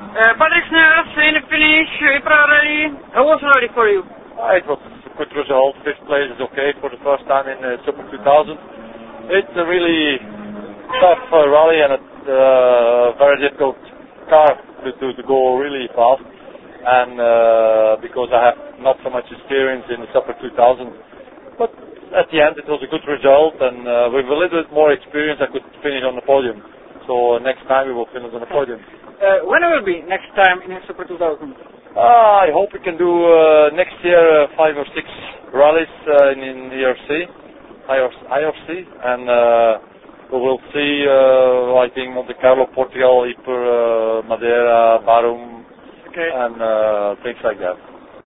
Patrick Snellers in the finish, Ypres Rally. How was the rally for you? It was a good result. 5th place is okay for the first time in Super 2000. It's a really tough rally and a very difficult car to go really fast. And because I have not so much experience in the Super 2000. But at the end it was a good result, and with a little bit more experience I could finish on the podium. So next time we will finish on the podium. When will it be next time in Super 2000? I hope we can do next year 5 or 6 rallies in the IRC, and we will see, I think, Monte Carlo, Portugal, Ypres, Madeira, Barum, and things like that.